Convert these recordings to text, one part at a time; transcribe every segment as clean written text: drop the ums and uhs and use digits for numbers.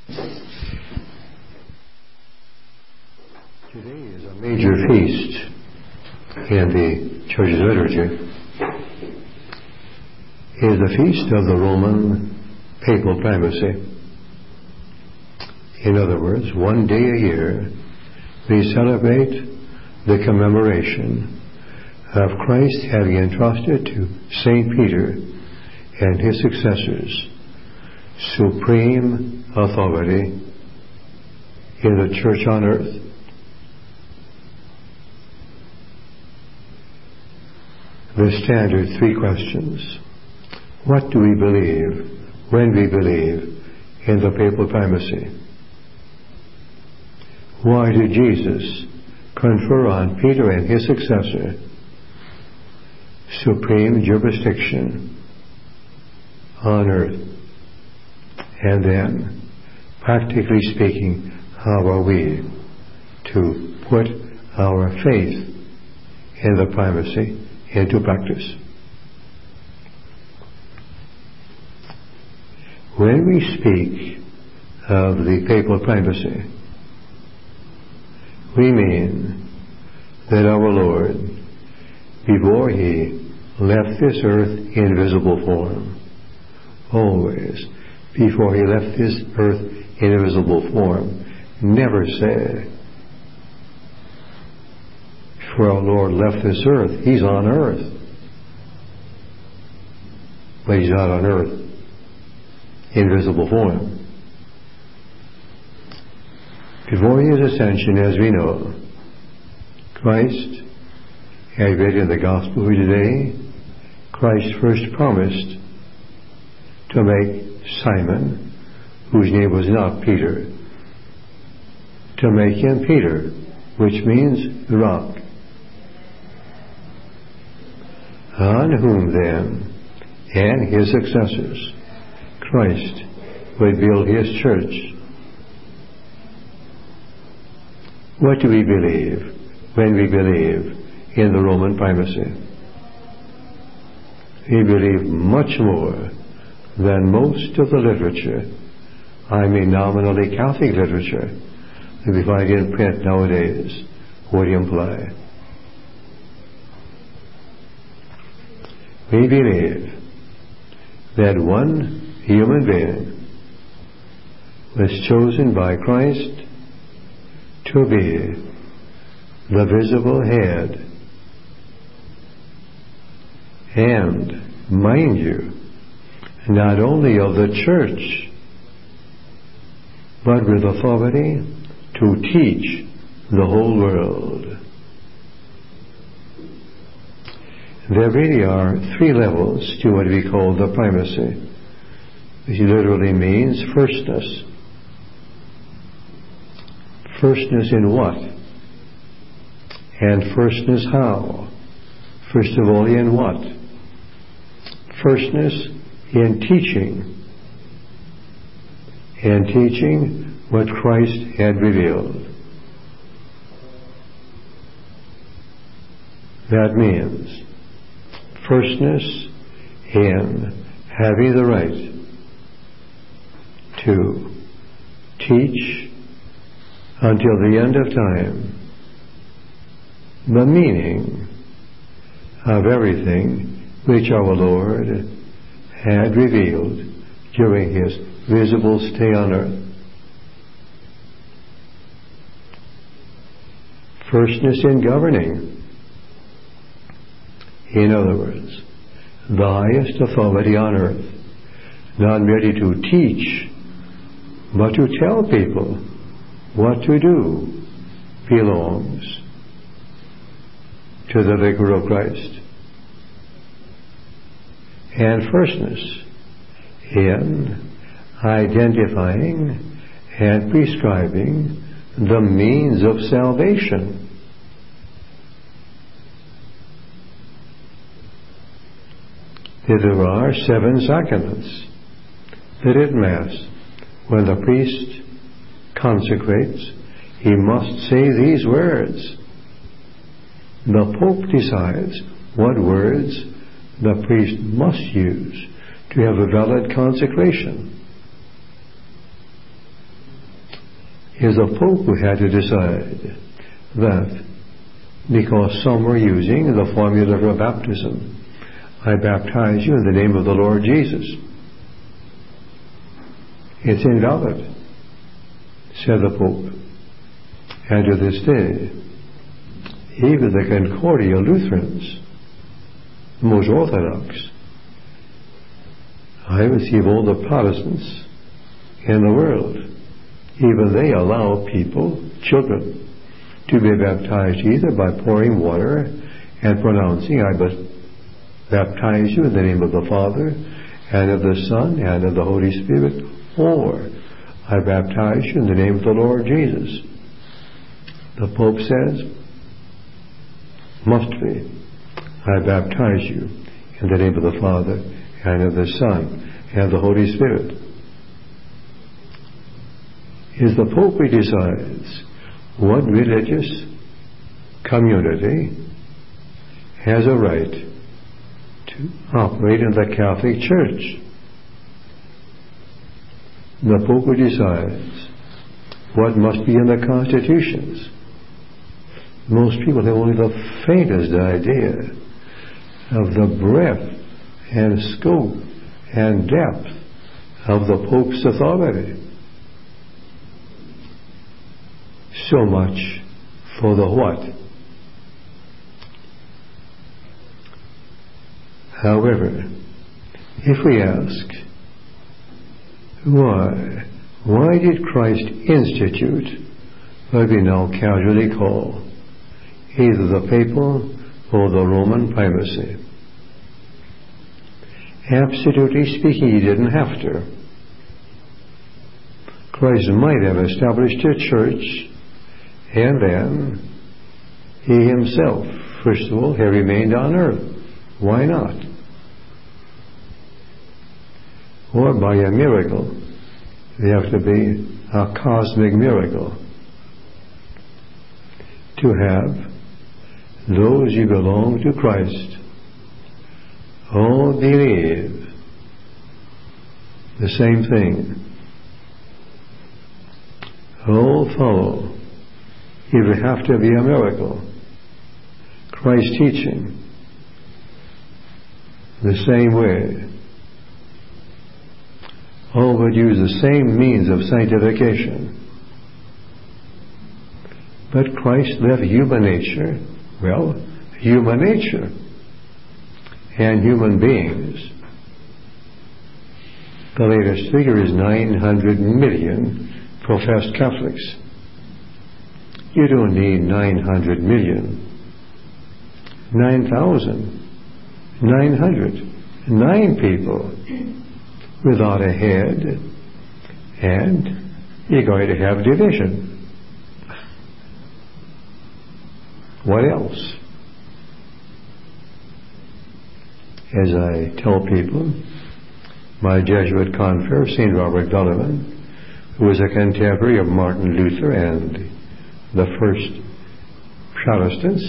Today is a major feast in the Church's liturgy. It is the feast of the Roman papal primacy. In other words, one day a year we celebrate the commemoration of Christ having entrusted to St. Peter and his successors supreme authority in the Church on earth. The standard three questions. What do we believe when we believe in the papal primacy? Why did Jesus confer on Peter and his successor supreme jurisdiction on earth? And then, practically speaking, how are we to put our faith in the primacy into practice? When we speak of the papal primacy, we mean that our Lord, before he left this earth in visible form, always, before he left this earth in a visible form, never said, before our Lord left this earth, he's on earth. But he's not on earth in visible form. Before his ascension, as we know, Christ, as read in the Gospel today, Christ first promised to make Simon, whose name was not Peter, to make him Peter, which means the rock, on whom then and his successors Christ would build his church. What do we believe when we believe in the Roman primacy? We believe much more than most of the literature, I mean nominally Catholic literature, that we find in print nowadays would imply. We believe that one human being was chosen by Christ to be the visible head, and, mind you, not only of the church, but with authority to teach the whole world. There really are three levels to what we call the primacy. It literally means firstness. Firstness in what? And firstness how? First of all, in what? Firstness in teaching. And teaching what Christ had revealed. That means firstness in having the right to teach until the end of time the meaning of everything which our Lord had revealed during his visible stay on earth. Firstness in governing. In other words, the highest authority on earth, not merely to teach, but to tell people what to do, belongs to the Vicar of Christ. And firstness in identifying and prescribing the means of salvation. There are 7 sacraments that at Mass, when the priest consecrates, he must say these words. The Pope decides what words the priest must use to have a valid consecration. is the Pope who had to decide that, because some were using the formula for baptism, I baptize you in the name of the Lord Jesus. It's invalid, said the Pope. And to this day, even the Concordia Lutherans, the most Orthodox, I receive all the Protestants in the world, even they allow people, children, to be baptized either by pouring water and pronouncing, I baptize you in the name of the Father, and of the Son, and of the Holy Spirit, or I baptize you in the name of the Lord Jesus. The Pope says, must be, I baptize you in the name of the Father, and of the Son, and of the Holy Spirit. Is the Pope who decides what religious community has a right to operate in the Catholic Church. The Pope who decides what must be in the constitutions. Most people have only the faintest idea of the breadth and scope and depth of the Pope's authority. So much for the what. However, if we ask, why did Christ institute what we now casually call either the papal or the Roman primacy? Absolutely speaking, he didn't have to. Christ might have established a church, and then he himself, first of all, had remained on earth. Why not? Or by a miracle, there have to be a cosmic miracle to have those who belong to Christ all believe the same thing, all follow. It would have to be a miracle. Christ's teaching the same way. All would use the same means of sanctification. But Christ left human nature, human nature, and human beings. The latest figure is 900 million professed Catholics. You don't need 900 million. 9,909 people without a head, and you're going to have division. What else? As I tell people, my Jesuit confrere, St. Robert Bellarmine, who was a contemporary of Martin Luther and the first Protestants,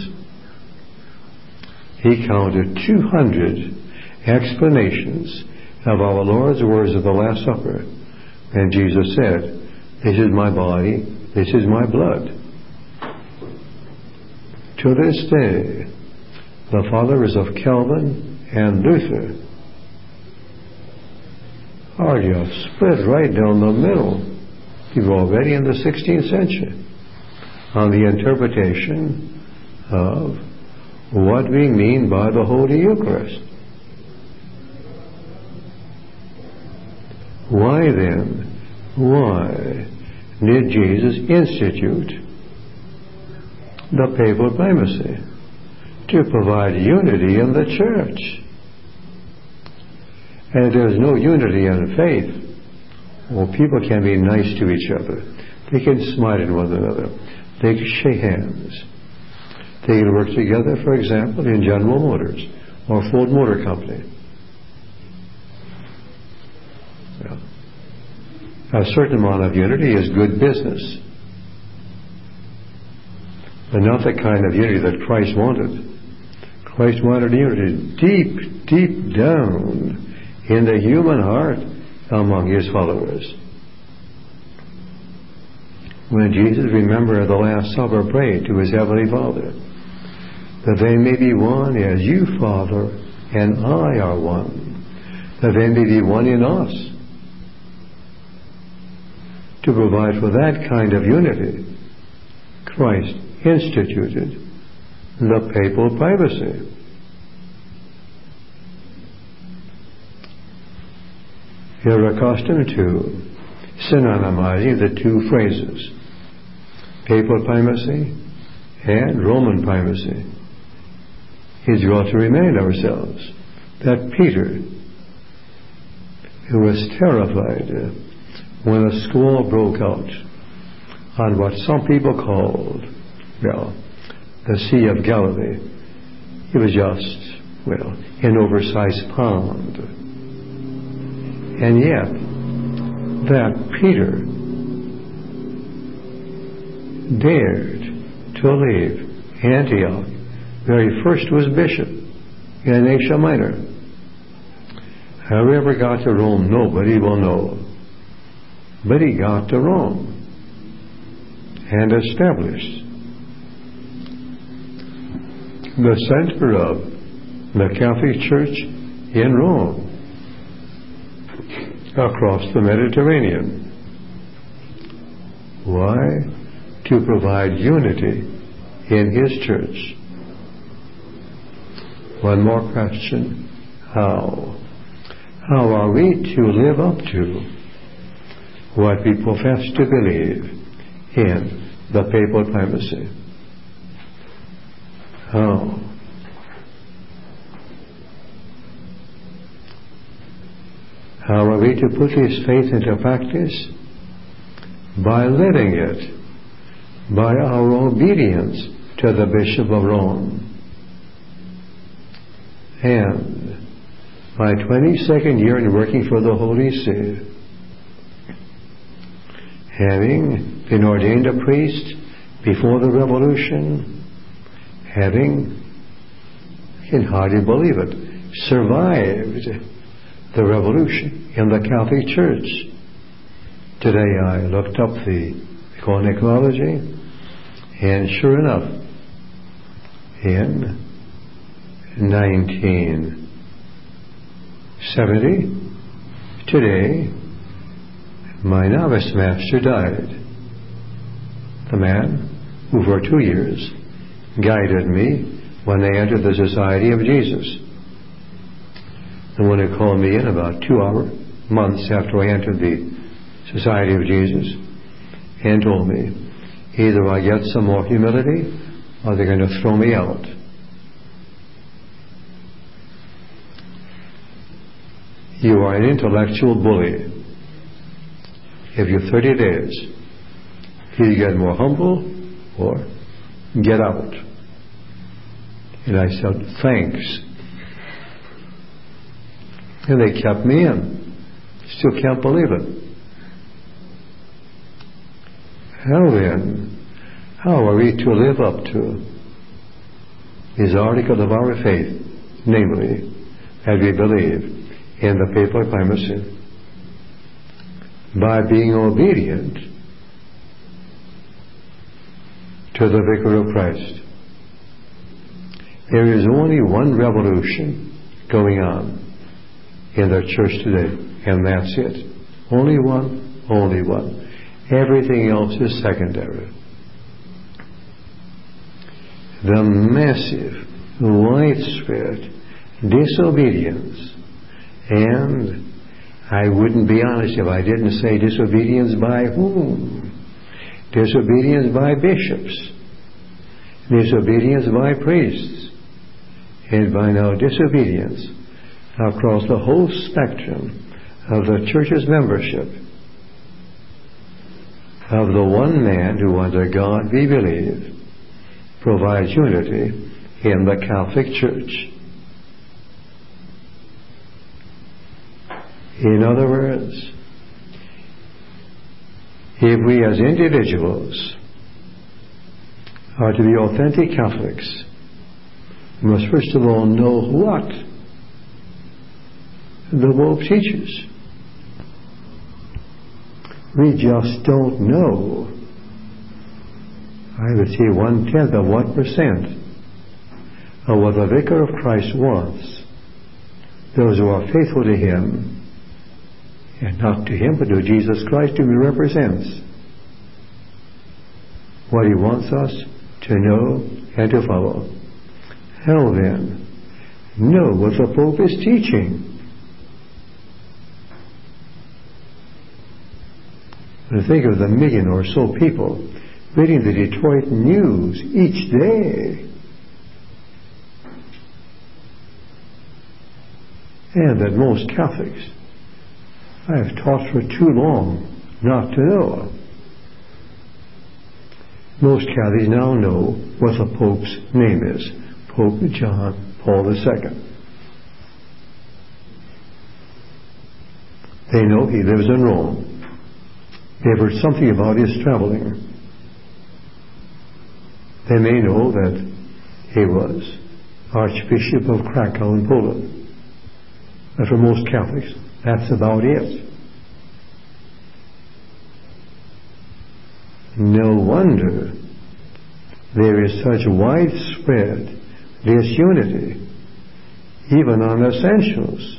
he counted 200 explanations of our Lord's words of the Last Supper. And Jesus said, "This is my body, this is my blood." To this day, the followers of Calvin and Luther are just split right down the middle. We were already in the 16th century on the interpretation of what we mean by the Holy Eucharist. Why then, did Jesus institute the papal primacy? To provide unity in the church. And if there's no unity in faith, people can be nice to each other. They can smile at one another. They can shake hands. They can work together, for example, in General Motors or Ford Motor Company. A certain amount of unity is good business, but not the kind of unity that Christ wanted. Christ wanted unity deep, deep down in the human heart among his followers. when Jesus, remember, at the Last Supper prayed to his heavenly Father, that they may be one as you, Father, and I are one, that they may be one in us. To provide for that kind of unity, Christ instituted the papal primacy. You're accustomed to synonymizing the two phrases, papal primacy and Roman primacy. It's ought to remind ourselves that Peter, who was terrified when a squall broke out on what some people called, the Sea of Galilee. It was just, an oversized pond. And yet, that Peter dared to leave Antioch, where he first was bishop in Asia Minor. How he ever got to Rome, nobody will know. But he got to Rome and established the center of the Catholic Church in Rome, across the Mediterranean. Why? To provide unity in his church. One more question. How? How are we to live up to what we profess to believe in the papal primacy? How? How are we to put this faith into practice? By living it, by our obedience to the Bishop of Rome. And my 22nd year in working for the Holy See, having been ordained a priest before the Revolution, having, I can hardly believe it, survived the Revolution in the Catholic Church. Today I looked up the chronology, and sure enough, in 1970, today, my novice master died. The man who for 2 years guided me when I entered the Society of Jesus. The one who called me in about 2 months after I entered the Society of Jesus and told me, either I get some more humility or they're going to throw me out. You are an intellectual bully. Give you 30 days. Either get more humble or get out. And I said, thanks. And they kept me in. Still can't believe it. How then, how are we to live up to these articles of our faith, namely, that we believe in the papal primacy? By being obedient to the Vicar of Christ. There is only one revolution going on in the church today, and that's it. Only one, only one. Everything else is secondary. The massive, widespread disobedience, and I wouldn't be honest if I didn't say disobedience by whom? Disobedience by bishops, disobedience by priests, and by now disobedience across the whole spectrum of the church's membership of the one man who, under God we believe, provides unity in the Catholic Church. In other words, if we as individuals are to be authentic Catholics, we must first of all know what the Pope teaches. We just don't know I would say 1/10 of 1% of what the vicar of Christ wants. Those who are faithful to him, and not to him, but to Jesus Christ, whom he represents. What he wants us to know and to follow. How then? Know what the Pope is teaching. And think of the million or so people reading the Detroit News each day. And that most Catholics, I have taught for too long not to know. Most Catholics now know what the Pope's name is. Pope John Paul II. They know he lives in Rome. They've heard something about his traveling. They may know that he was Archbishop of Krakow in Poland. But for most Catholics, that's about it. No wonder there is such widespread disunity, even on essentials.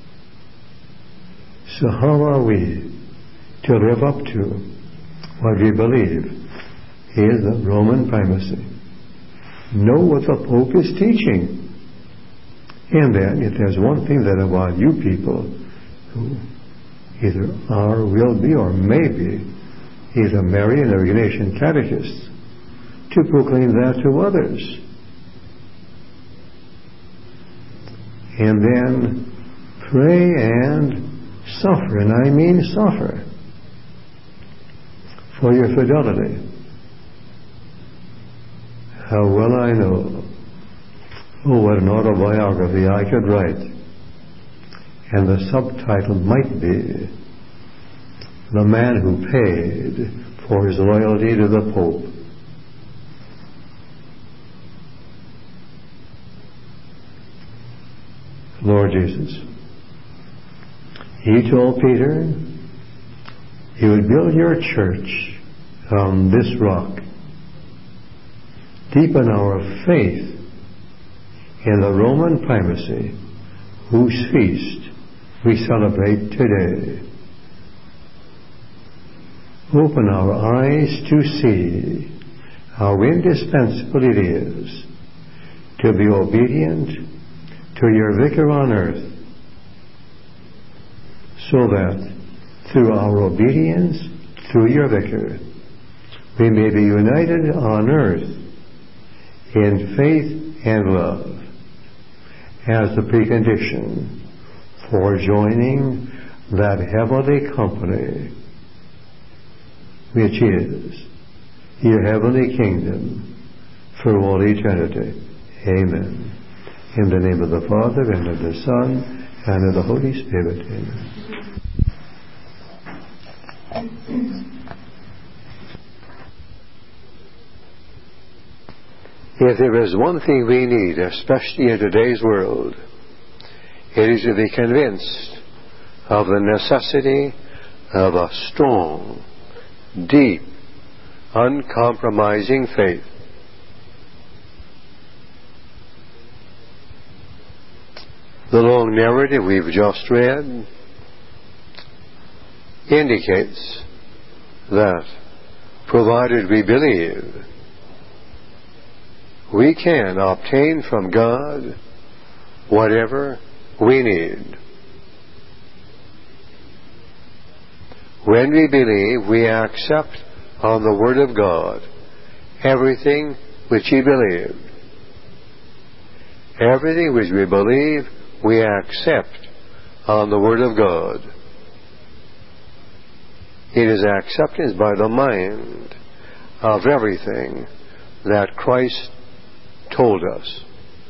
So how are we to live up to what we believe is the Roman primacy? Know what the Pope is teaching. And then, if there's one thing that I want you people who either are, will be, or may be, either Marian or Ignatian catechists, to proclaim that to others. And then pray and suffer, and I mean suffer, for your fidelity. How well I know, oh, what an autobiography I could write. And the subtitle might be, The Man Who Paid for His Loyalty to the Pope. Lord Jesus, He told Peter He would build your church on this rock. Deepen our faith in the Roman primacy, whose feast we celebrate today. Open our eyes to see how indispensable it is to be obedient to your Vicar on earth, so that through our obedience, through your Vicar, we may be united on earth in faith and love as the precondition for joining that heavenly company which is your heavenly kingdom for all eternity. Amen. In the name of the Father, and of the Son, and of the Holy Spirit. Amen. If there is one thing we need, especially in today's world, it is to be convinced of the necessity of a strong, deep, uncompromising faith. The long narrative we've just read indicates that, provided we believe, we can obtain from God whatever we need. When we believe, we accept on the Word of God everything which He believed. Everything which we believe, we accept on the Word of God. It is acceptance by the mind of everything that Christ told us.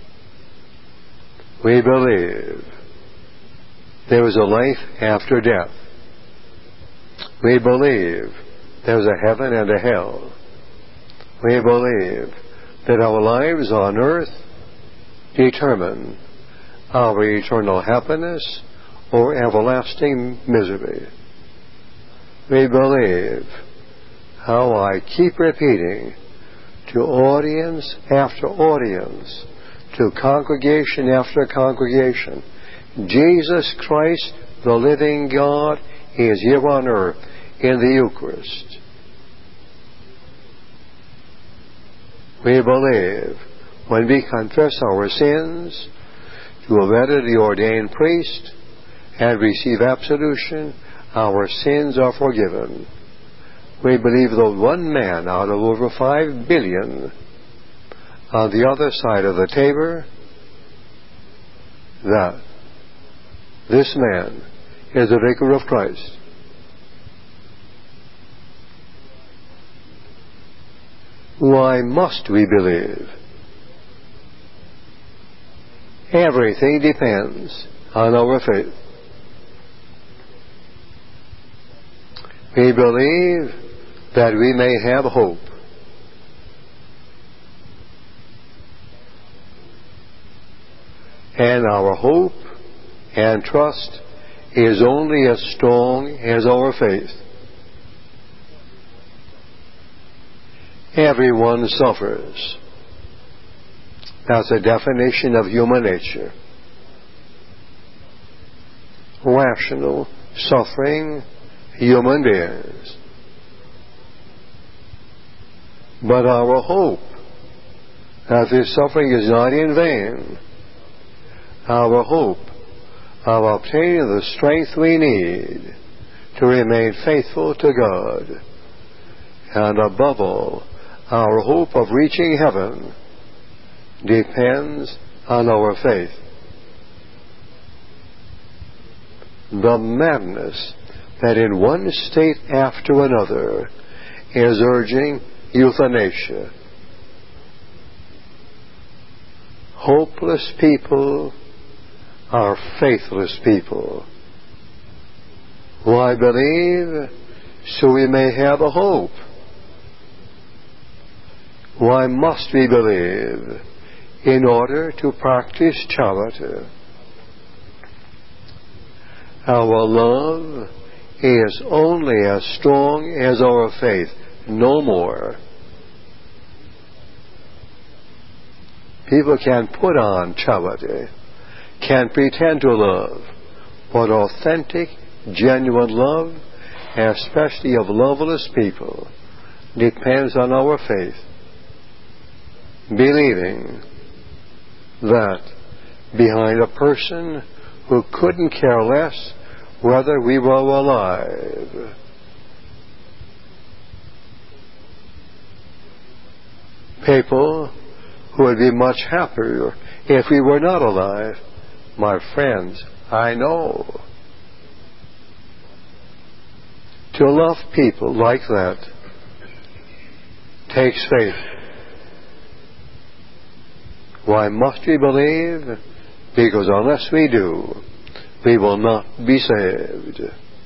We believe there is a life after death. We believe there is a heaven and a hell. We believe that our lives on earth determine our eternal happiness or everlasting misery. We believe, how I keep repeating, to audience after audience, to congregation after congregation. Jesus Christ, the living God, is here on earth in the Eucharist. We believe when we confess our sins, to have entered the ordained priest and receive absolution, our sins are forgiven. We believe that one man out of over 5 billion on the other side of the Tabor, that this man is the vicar of Christ. Why must we believe? Everything depends on our faith. We believe that we may have hope. And our hope and trust is only as strong as our faith. Everyone suffers. That's a definition of human nature. Rational, suffering human beings. But our hope that this suffering is not in vain, our hope of obtaining the strength we need to remain faithful to God, and above all, our hope of reaching heaven, depends on our faith. The madness that in one state after another is urging euthanasia. Hopeless people are faithless people. Why believe? So we may have a hope. Why must we believe? In order to practice charity. Our love is only as strong as our faith, no more. People can put on charity, can pretend to love, but authentic, genuine love, especially of loveless people, depends on our faith. Believing that behind a person who couldn't care less whether we were alive, people who would be much happier if we were not alive, my friends, I know. To love people like that takes faith. Why must we believe? Because unless we do, we will not be saved.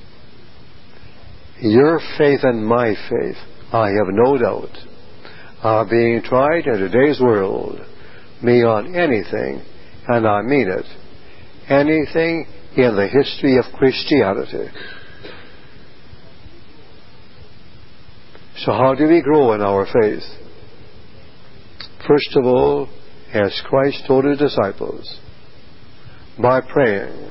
Your faith and my faith, I have no doubt, are being tried in today's world beyond anything, and I mean it, anything in the history of Christianity. So how do we grow in our faith? First of all, as Christ told his disciples, by praying.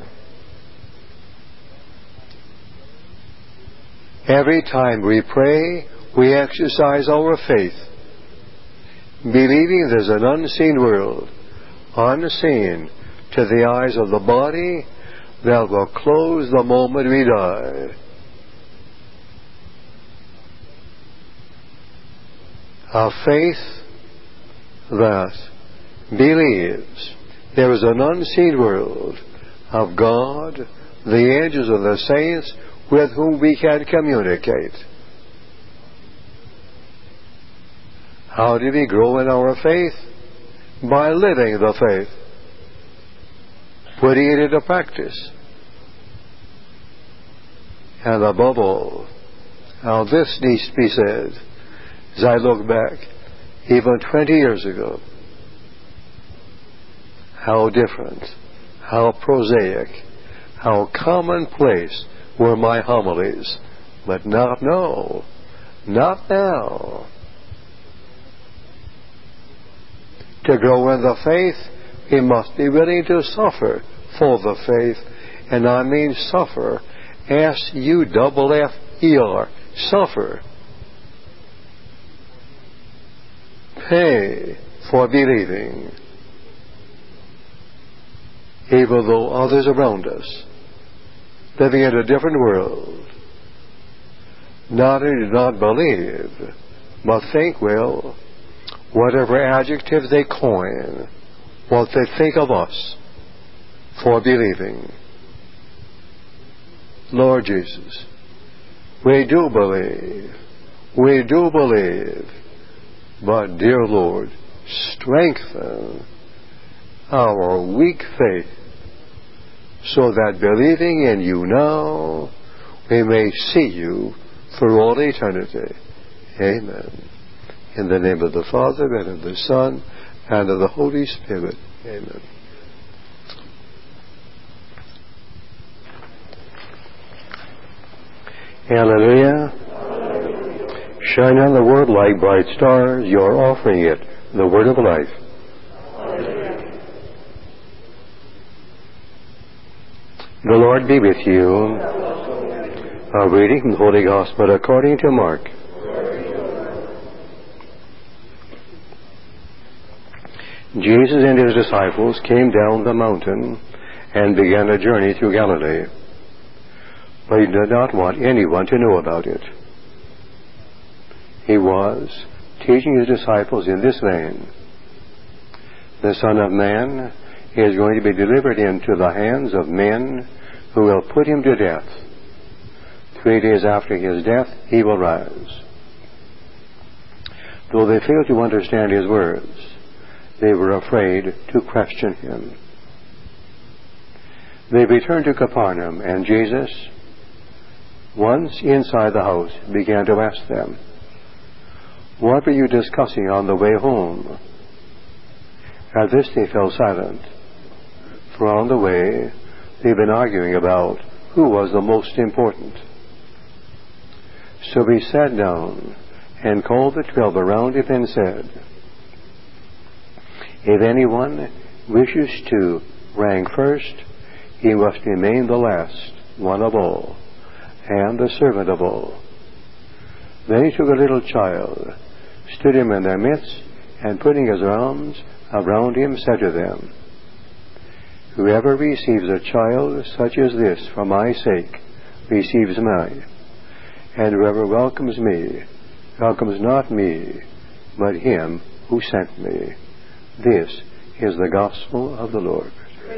Every time we pray, we exercise our faith, believing there's an unseen world, unseen to the eyes of the body, that will close the moment we die. A faith that believes there is an unseen world of God, the angels and the saints with whom we can communicate. How do we grow in our faith? By living the faith, putting it into practice. And above all, now this needs to be said, as I look back, even 20 years ago, how different, how prosaic, how commonplace were my homilies. But not now. Not now. To grow in the faith, we must be willing to suffer for the faith. And I mean suffer. S-U-F-F-E-R. Suffer. Pay for believing. Even though others around us, living in a different world, not only do not believe, but think, well, whatever adjective they coin, what they think of us for believing. Lord Jesus, we do believe, but dear Lord, strengthen our weak faith so that believing in you now, we may see you for all eternity. Amen. In the name of the Father, and of the Son, and of the Holy Spirit. Amen. Hallelujah. Shine on the word like bright stars. You're offering it, the word of life. The Lord be with you. A reading from the Holy Gospel according to Mark. Jesus and his disciples came down the mountain and began a journey through Galilee. But he did not want anyone to know about it. He was teaching his disciples in this vein: the Son of Man is going to be delivered into the hands of men who will put him to death. 3 days after his death, he will rise. Though they failed to understand his words, they were afraid to question him. They returned to Capernaum, and Jesus, once inside the house, began to ask them, "What were you discussing on the way home?" At this they fell silent, for on the way they'd been arguing about who was the most important. So he sat down and called the 12 around him and said, "If anyone wishes to rank first, he must remain the last one of all, and the servant of all." Then he took a little child, stood him in their midst, and putting his arms around him, said to them, "Whoever receives a child such as this for my sake receives me, and whoever welcomes me welcomes not me, but him who sent me." This is the gospel of the Lord.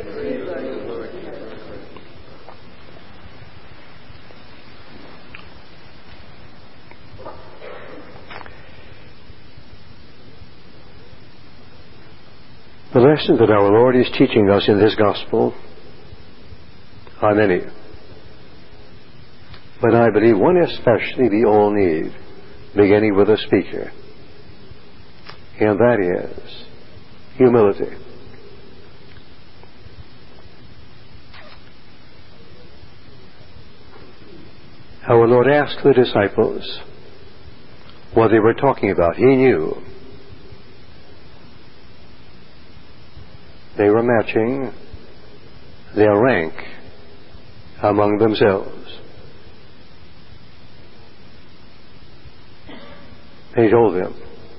The lessons that our Lord is teaching us in this gospel are many. But I believe one especially we all need, beginning with the speaker. And that is humility. Our Lord asked the disciples what they were talking about. He knew. They were matching their rank among themselves. He told them,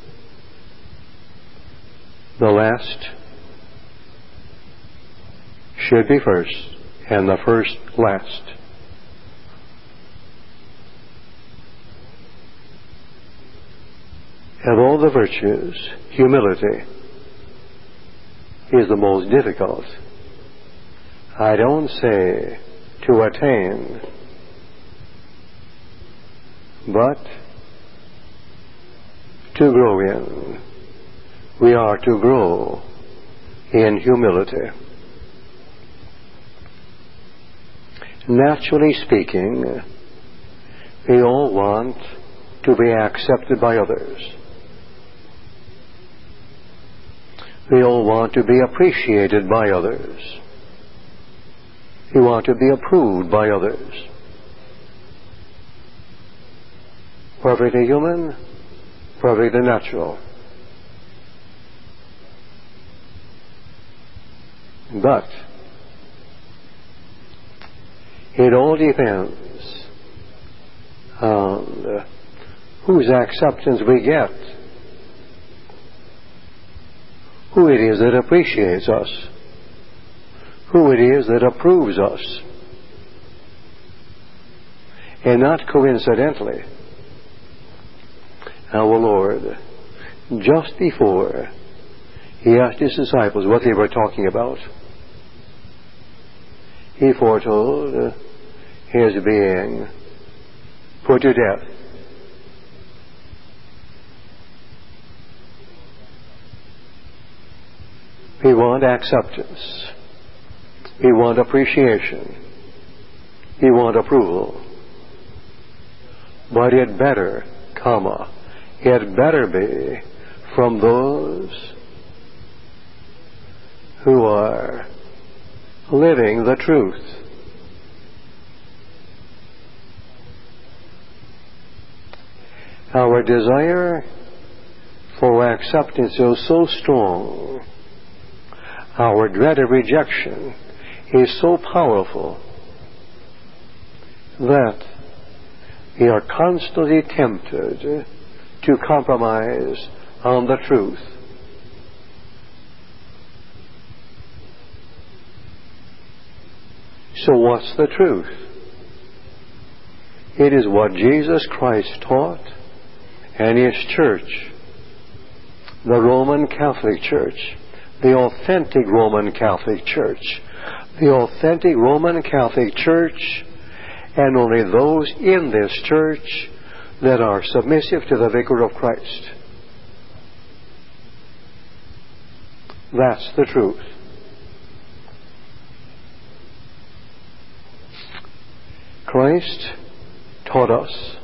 the last should be first, and the first last. Of all the virtues, humility is the most difficult. I don't say to attain, but to grow in. We are to grow in humility. Naturally speaking, we all want to be accepted by others. We all want to be appreciated by others. We want to be approved by others. Perfectly human, perfectly natural. But it all depends on whose acceptance we get, who it is that appreciates us, who it is that approves us. And not coincidentally, our Lord, just before He asked His disciples what they were talking about, He foretold His being put to death. We want acceptance. We want appreciation. We want approval. But it better, it better be from those who are living the truth. Our desire for acceptance is so strong. Our dread of rejection is so powerful that we are constantly tempted to compromise on the truth. So what's the truth? It is what Jesus Christ taught and His church, the Roman Catholic Church, the authentic Roman Catholic Church, the authentic Roman Catholic Church, and only those in this church that are submissive to the Vicar of Christ. That's the truth. Christ taught us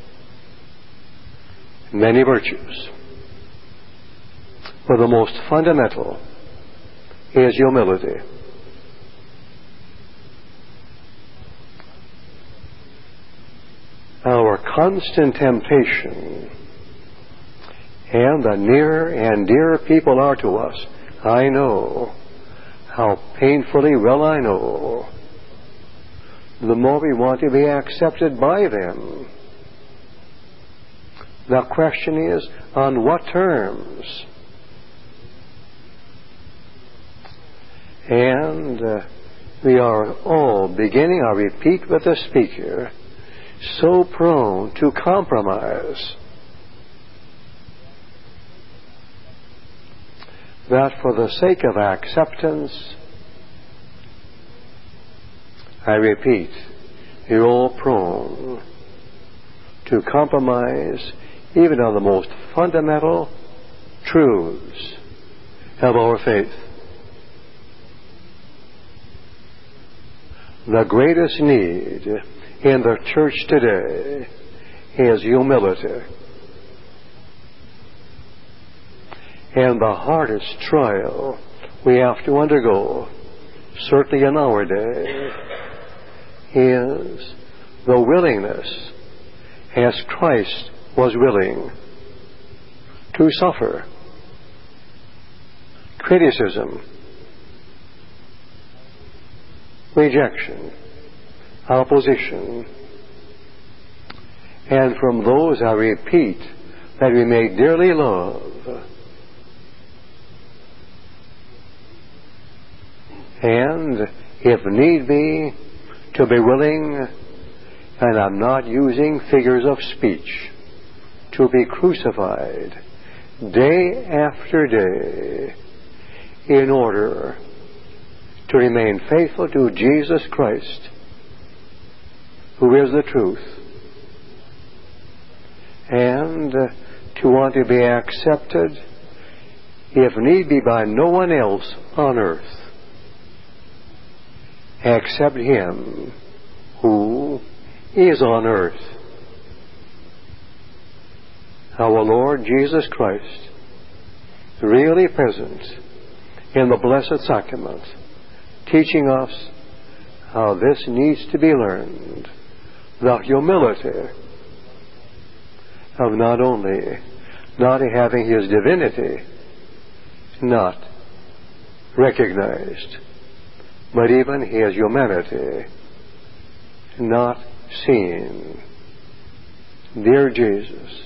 many virtues, but the most fundamental is humility. Our constant temptation, and the nearer and dearer people are to us, I know how painfully well I know, the more we want to be accepted by them. The question is, on what terms? And we are all beginning, I repeat with the speaker, so prone to compromise that for the sake of acceptance, I repeat, you're all prone to compromise even on the most fundamental truths of our faith. The greatest need in the church today is humility. And the hardest trial we have to undergo, certainly in our day, is the willingness, as Christ was willing, to suffer criticism, rejection, opposition, and from those, I repeat, that we may dearly love. And, if need be, to be willing, and I'm not using figures of speech, to be crucified day after day in order to remain faithful to Jesus Christ, who is the truth, and to want to be accepted, if need be, by no one else on earth except Him who is on earth, our Lord Jesus Christ, really present in the Blessed Sacrament, teaching us how this needs to be learned, the humility of not only not having His divinity not recognized, but even his humanity not seen. Dear Jesus,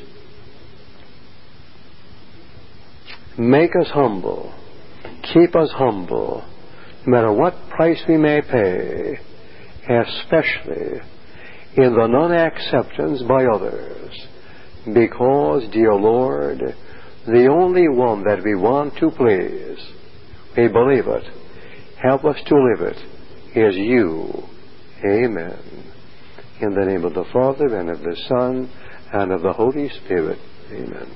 make us humble, keep us humble, no matter what price we may pay, especially in the non-acceptance by others, because, dear Lord, the only one that we want to please, we believe it, help us to live it, is you. Amen. In the name of the Father, and of the Son, and of the Holy Spirit. Amen.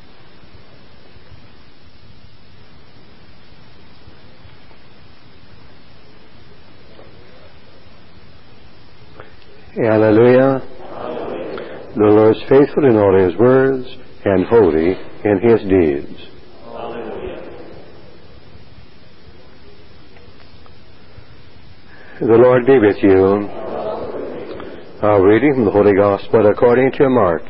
Hallelujah. Hallelujah. The Lord is faithful in all his words and holy in his deeds. Hallelujah. The Lord be with you. Our reading from the Holy Gospel according to Mark.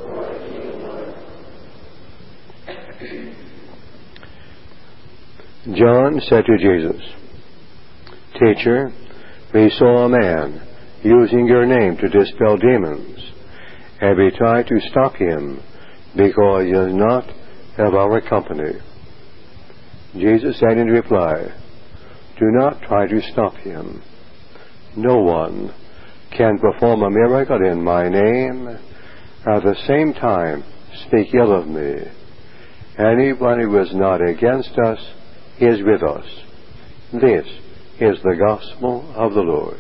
John said to Jesus, Teacher, we saw a man using your name to dispel demons, and we tried to stop him because he is not of our company. Jesus said in reply, Do not try to stop him. No one can perform a miracle in my name, at the same time speak ill of me. Anyone who is not against us is with us. This is the gospel of the Lord.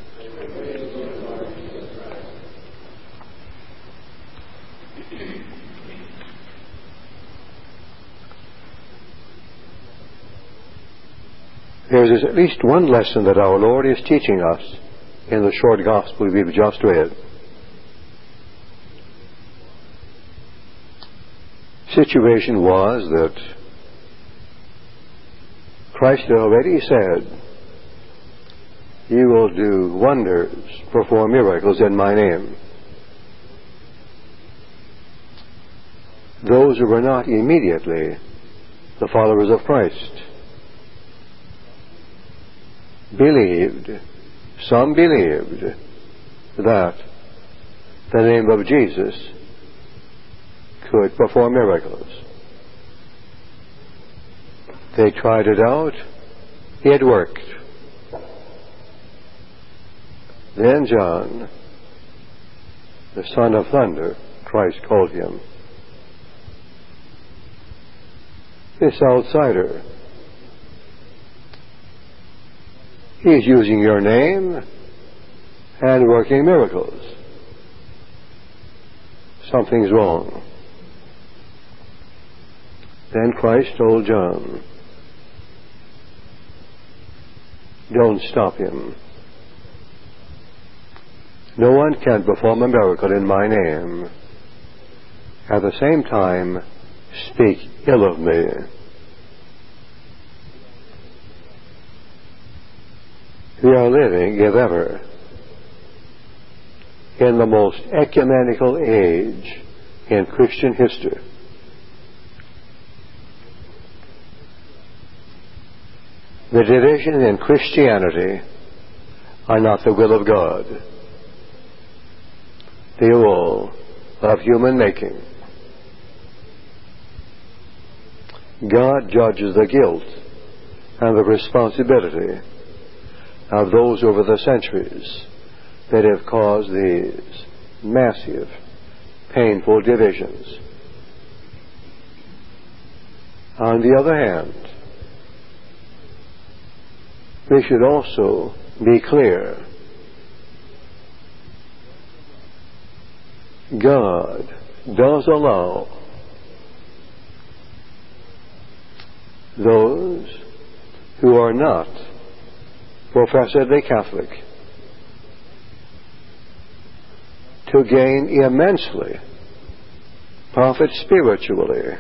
There is at least one lesson that our Lord is teaching us in the short gospel we've just read. Situation was that Christ had already said, You will do wonders, perform miracles in my name. Those who were not immediately the followers of Christ believed, some believed, that the name of Jesus could perform miracles. They tried it out. It worked. Then John, the son of thunder, Christ called him, this outsider, he's using your name and working miracles. Something's wrong. Then Christ told John, Don't stop him. No one can perform a miracle in my name, at the same time speak ill of me. We are living, if ever, in the most ecumenical age in Christian history. The divisions in Christianity are not the will of God. They are all of human making. God judges the guilt and the responsibility of those over the centuries that have caused these massive, painful divisions. On the other hand, we should also be clear. God does allow those who are not professedly Catholic to gain immensely, profit spiritually,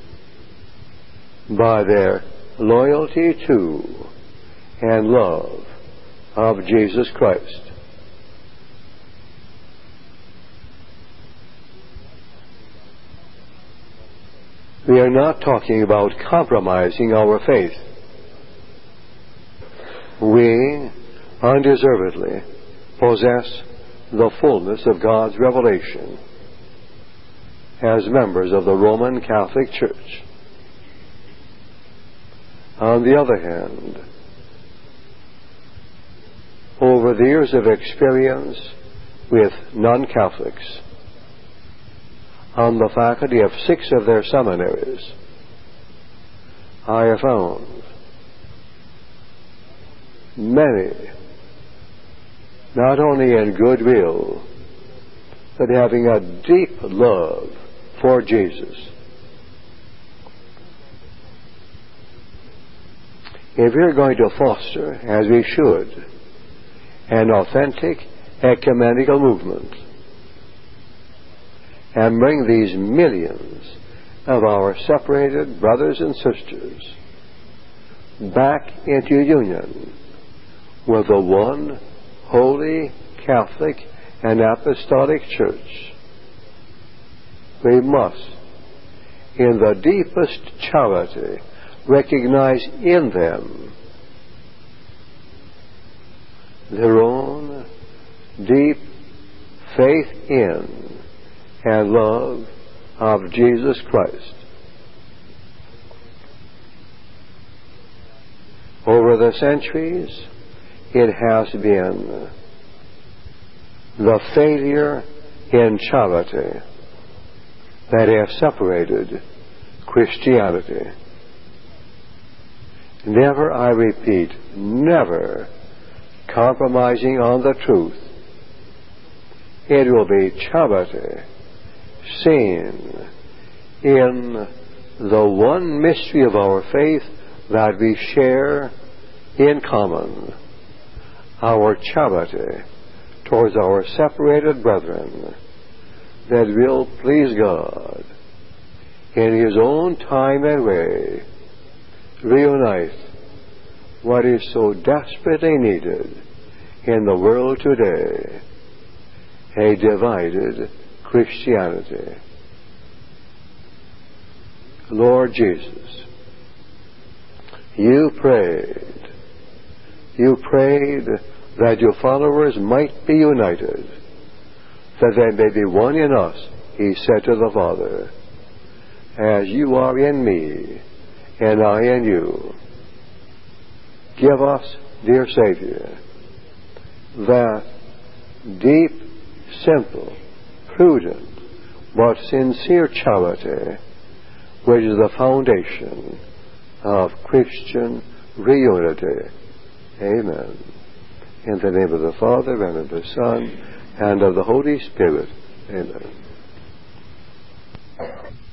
by their loyalty to and love of Jesus Christ. We are not talking about compromising our faith. We undeservedly possess the fullness of God's revelation as members of the Roman Catholic Church. On the other hand, over the years of experience with non-Catholics on the faculty of 6 of their seminaries, I have found many, not only in goodwill, but having a deep love for Jesus. If we're going to foster, as we should, an authentic ecumenical movement and bring these millions of our separated brothers and sisters back into union with the one holy Catholic and Apostolic Church, we must, in the deepest charity, recognize in them their own deep faith in and love of Jesus Christ. Over the centuries, it has been the failure in charity that has separated Christianity. Never, I repeat, never compromising on the truth. It will be charity seen in the one mystery of our faith that we share in common, our charity towards our separated brethren, that will please God in His own time and way reunite what is so desperately needed in the world today, a divided Christianity. Lord Jesus, you prayed that your followers might be united, that there may be one in us, He said to the Father, as you are in me and I in you. Give us, dear Savior, that deep, simple, prudent, but sincere charity which is the foundation of Christian reunity. Amen. In the name of the Father, and of the Son, and of the Holy Spirit. Amen.